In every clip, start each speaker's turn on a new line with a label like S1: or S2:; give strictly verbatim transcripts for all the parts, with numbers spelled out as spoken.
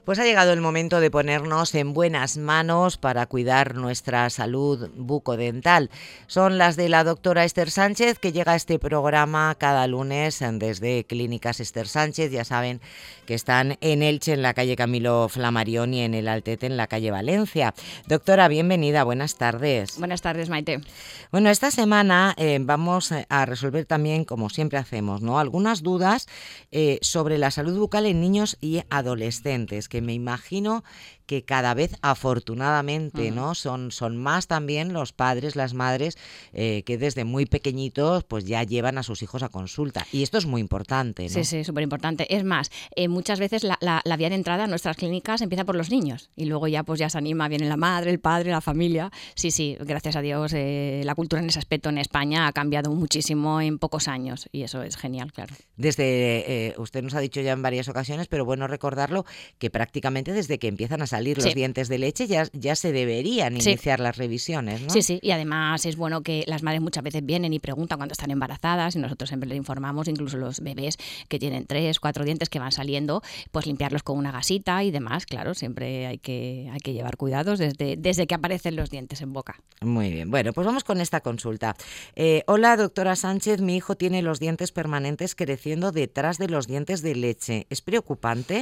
S1: Pues ha llegado el momento de ponernos en buenas manos para cuidar nuestra salud bucodental. Son las de la doctora Esther Sánchez, que llega a este programa cada lunes desde Clínicas Esther Sánchez. Ya saben que están en Elche, en la calle Camilo Flammarion, y en el Altete, en la calle Valencia. Doctora, bienvenida, buenas tardes.
S2: Buenas tardes, Maite.
S1: Bueno, esta semana eh, vamos a resolver también, como siempre hacemos, ¿no?, algunas dudas eh, sobre la salud bucal en niños y adolescentes, que me imagino que cada vez, afortunadamente, ¿no?, son, son más también los padres, las madres, eh, que desde muy pequeñitos pues ya llevan a sus hijos a consulta. Y esto es muy importante, ¿no?
S2: Sí, sí, súper importante. Es más, eh, muchas veces la, la, la vía de entrada a nuestras clínicas empieza por los niños y luego ya pues ya se anima, viene la madre, el padre, la familia. Sí, sí, gracias a Dios eh, la cultura en ese aspecto en España ha cambiado muchísimo en pocos años y eso es genial, claro.
S1: Desde, eh, usted nos ha dicho ya en varias ocasiones, pero bueno recordarlo, que prácticamente desde que empiezan a salir los sí. dientes de leche ya, ya se deberían
S2: sí.
S1: iniciar las revisiones, ¿no?
S2: Sí, sí, y además es bueno que las madres muchas veces vienen y preguntan cuando están embarazadas y nosotros siempre les informamos, incluso los bebés que tienen tres, cuatro dientes que van saliendo, pues limpiarlos con una gasita y demás, claro, siempre hay que, hay que llevar cuidados desde, desde que aparecen los dientes en boca.
S1: Muy bien, bueno, pues vamos con esta consulta. Eh, hola, doctora Sánchez, mi hijo tiene los dientes permanentes creciendo detrás de los dientes de leche. ¿Es preocupante?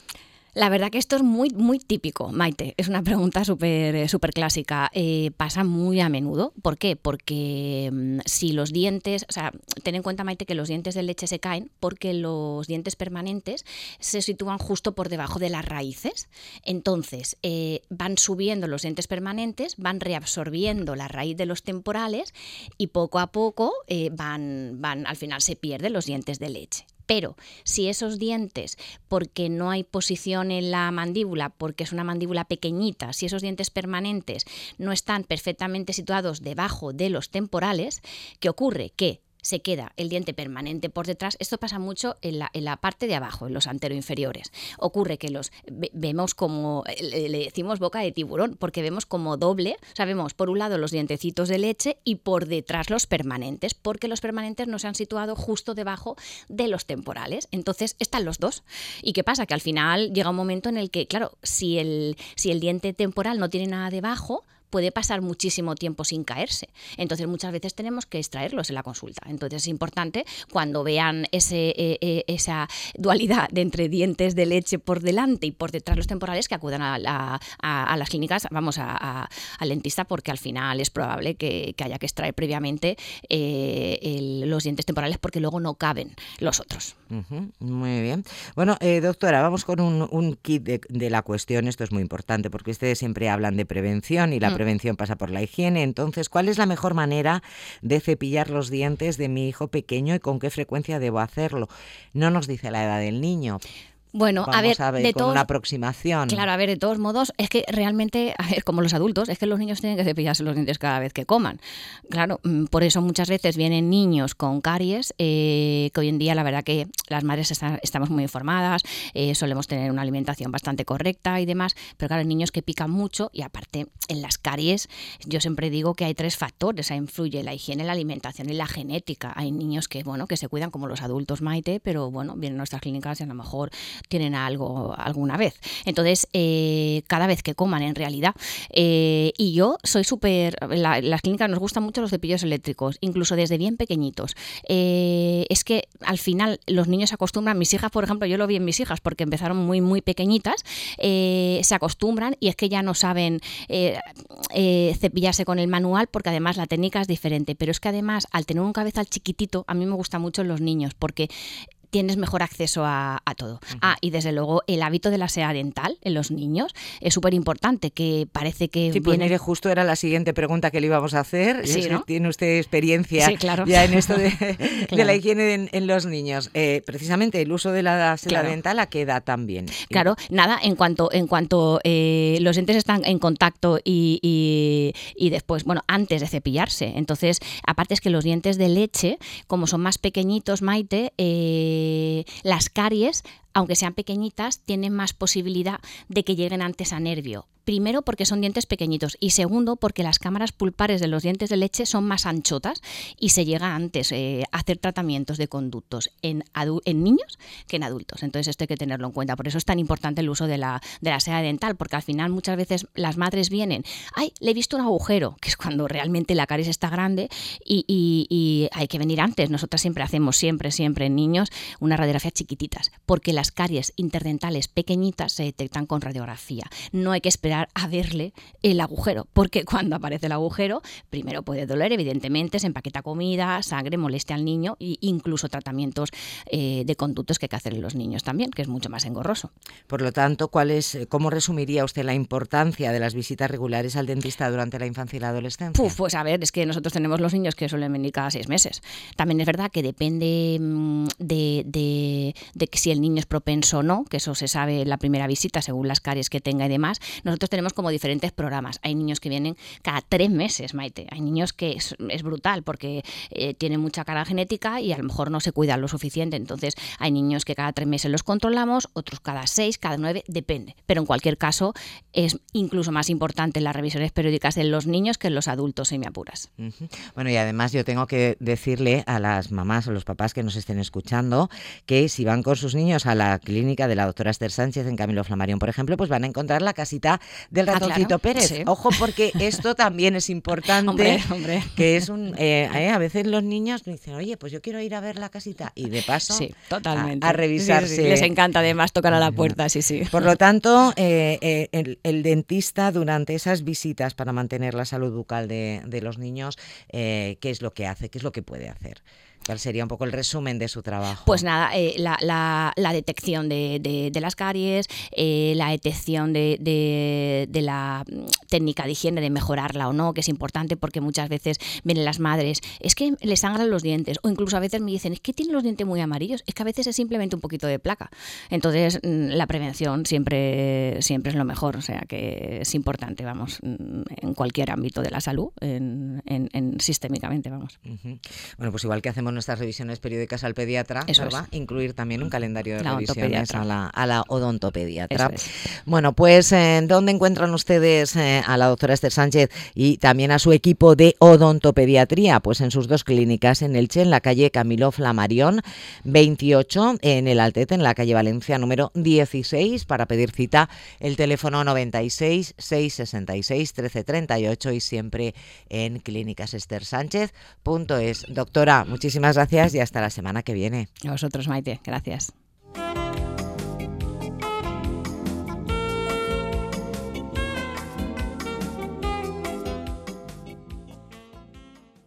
S2: La verdad que esto es muy, muy típico, Maite. Es una pregunta súper súper clásica. Eh, pasa muy a menudo. ¿Por qué? Porque mmm, si los dientes... O sea, ten en cuenta, Maite, que los dientes de leche se caen porque los dientes permanentes se sitúan justo por debajo de las raíces. Entonces, eh, van subiendo los dientes permanentes, van reabsorbiendo la raíz de los temporales y poco a poco eh, van, van, al final se pierden los dientes de leche. Pero si esos dientes, porque no hay posición en la mandíbula, porque es una mandíbula pequeñita, si esos dientes permanentes no están perfectamente situados debajo de los temporales, ¿qué ocurre? Que se queda el diente permanente por detrás. Esto pasa mucho en la, en la parte de abajo, en los anteroinferiores. Ocurre que los ve, vemos como, le, le decimos boca de tiburón, porque vemos como doble, o sea, vemos por un lado los dientecitos de leche y por detrás los permanentes, porque los permanentes no se han situado justo debajo de los temporales. Entonces están los dos. ¿Y qué pasa? Que al final llega un momento en el que, claro, si el, si el diente temporal no tiene nada debajo, puede pasar muchísimo tiempo sin caerse. Entonces muchas veces tenemos que extraerlos en la consulta. Entonces es importante cuando vean ese, eh, esa dualidad de entre dientes de leche por delante y por detrás los temporales, que acudan a, la, a, a las clínicas, vamos a, a, al dentista, porque al final es probable que, que haya que extraer previamente eh, el, los dientes temporales porque luego no caben los otros.
S1: Uh-huh, muy bien. Bueno, eh, doctora, vamos con un, un kit de, de la cuestión. Esto es muy importante porque ustedes siempre hablan de prevención y la mm. prevención pasa por la higiene. Entonces, ¿cuál es la mejor manera de cepillar los dientes de mi hijo pequeño y con qué frecuencia debo hacerlo? No nos dice la edad del niño.
S2: Bueno,
S1: Vamos
S2: a ver,
S1: a ver
S2: de
S1: con
S2: todos,
S1: una aproximación.
S2: Claro, a ver, de todos modos, es que realmente, a ver, como los adultos, es que los niños tienen que cepillarse los dientes cada vez que coman. Claro, por eso muchas veces vienen niños con caries, eh, que hoy en día la verdad que las madres están, estamos muy informadas, eh, solemos tener una alimentación bastante correcta y demás, pero claro, hay niños que pican mucho y aparte en las caries yo siempre digo que hay tres factores, o sea, influye la higiene, la alimentación y la genética. Hay niños que, bueno, que se cuidan como los adultos, Maite, pero bueno, vienen a nuestras clínicas y a lo mejor tienen algo alguna vez. Entonces, eh, cada vez que coman en realidad. Eh, y yo soy súper... La, las clínicas nos gustan mucho los cepillos eléctricos, incluso desde bien pequeñitos. Eh, es que al final los niños se acostumbran, mis hijas, por ejemplo, yo lo vi en mis hijas porque empezaron muy, muy pequeñitas, eh, se acostumbran y es que ya no saben eh, eh, cepillarse con el manual porque además la técnica es diferente. Pero es que además, al tener un cabezal chiquitito, a mí me gusta mucho en los niños porque tienes mejor acceso a, a todo. Uh-huh. Ah, y desde luego el hábito de la aseo dental en los niños es súper importante, que parece que
S1: Sí, pues
S2: viene...
S1: mire, justo era la siguiente pregunta que le íbamos a hacer.
S2: Sí, ¿no?
S1: Tiene usted experiencia
S2: sí, claro.
S1: ya en esto de,
S2: claro.
S1: de la higiene en, en los niños. Eh, precisamente el uso de la aseo
S2: claro.
S1: dental, ¿a qué edad también?
S2: Claro, nada, en cuanto en cuanto eh, los dientes están en contacto y, y, y después, bueno, antes de cepillarse. Entonces, aparte es que los dientes de leche, como son más pequeñitos, Maite, eh, las caries aunque sean pequeñitas, tienen más posibilidad de que lleguen antes a nervio. Primero, porque son dientes pequeñitos y segundo, porque las cámaras pulpares de los dientes de leche son más anchotas y se llega antes eh, a hacer tratamientos de conductos en, en niños que en adultos. Entonces esto hay que tenerlo en cuenta. Por eso es tan importante el uso de la, de la seda dental, porque al final muchas veces las madres vienen, ¡ay, le he visto un agujero!, que es cuando realmente la caries está grande y, y, y hay que venir antes. Nosotras siempre hacemos, siempre, siempre en niños, una radiografía chiquititas, porque las caries interdentales pequeñitas se detectan con radiografía. No hay que esperar a verle el agujero, porque cuando aparece el agujero, primero puede doler, evidentemente, se empaqueta comida, sangre, molestia al niño e incluso tratamientos eh, de conductos que hay que hacer en los niños también, que es mucho más engorroso.
S1: Por lo tanto, ¿cuál es, ¿cómo resumiría usted la importancia de las visitas regulares al dentista durante la infancia y la adolescencia?
S2: Puf, pues a ver, es que nosotros tenemos los niños que suelen venir cada seis meses. También es verdad que depende de, de, de si el niño es propenso o no, que eso se sabe en la primera visita según las caries que tenga y demás. Nosotros tenemos como diferentes programas. Hay niños que vienen cada tres meses, Maite. Hay niños que es, es brutal porque eh, tienen mucha carga genética y a lo mejor no se cuidan lo suficiente. Entonces hay niños que cada tres meses los controlamos, otros cada seis, cada nueve, depende. Pero en cualquier caso es incluso más importante las revisiones periódicas en los niños que en los adultos, si me apuras.
S1: Uh-huh. Bueno, y además yo tengo que decirle a las mamás o los papás que nos estén escuchando que si van con sus niños a la clínica de la doctora Esther Sánchez en Camilo Flammarion, por ejemplo, pues van a encontrar la casita del ratoncito
S2: ah, claro.
S1: Pérez.
S2: Sí.
S1: Ojo, porque esto también es importante,
S2: hombre, hombre.
S1: que es un eh, eh, a veces los niños me dicen, oye, pues yo quiero ir a ver la casita y de paso
S2: sí, totalmente.
S1: A, a revisarse.
S2: Sí, sí, sí. Les encanta además tocar a la puerta, sí, sí.
S1: Por lo tanto, eh, eh, el, el dentista durante esas visitas para mantener la salud bucal de, de los niños, eh, ¿qué es lo que hace? ¿Qué es lo que puede hacer? ¿Cuál sería un poco el resumen de su trabajo?
S2: Pues nada, eh, la, la, la detección de, de, de las caries, eh, la detección de, de, de la técnica de higiene, de mejorarla o no, que es importante porque muchas veces vienen las madres, es que le sangran los dientes, o incluso a veces me dicen, es que tienen los dientes muy amarillos, es que a veces es simplemente un poquito de placa. Entonces, la prevención siempre, siempre es lo mejor, o sea que es importante, vamos, en cualquier ámbito de la salud, en, en, en sistémicamente, vamos.
S1: Uh-huh. Bueno, pues igual que hacemos nuestras revisiones periódicas al pediatra,
S2: eso
S1: ¿verdad?
S2: Es.
S1: Incluir también un calendario de
S2: la
S1: revisiones a la, a la odontopediatra.
S2: Es.
S1: Bueno, pues eh, ¿dónde encuentran ustedes eh, a la doctora Esther Sánchez y también a su equipo de odontopediatría? Pues en sus dos clínicas, en Elche, en la calle Camilo Flammarion veintiocho, en el Altete, en la calle Valencia número dieciséis. Para pedir cita, el teléfono noventa y seis, seiscientos sesenta y seis, trece treinta y ocho y siempre en clínicas ester sánchez punto es. Doctora, muchísimas gracias y hasta la semana que viene.
S2: A vosotros, Maite. Gracias.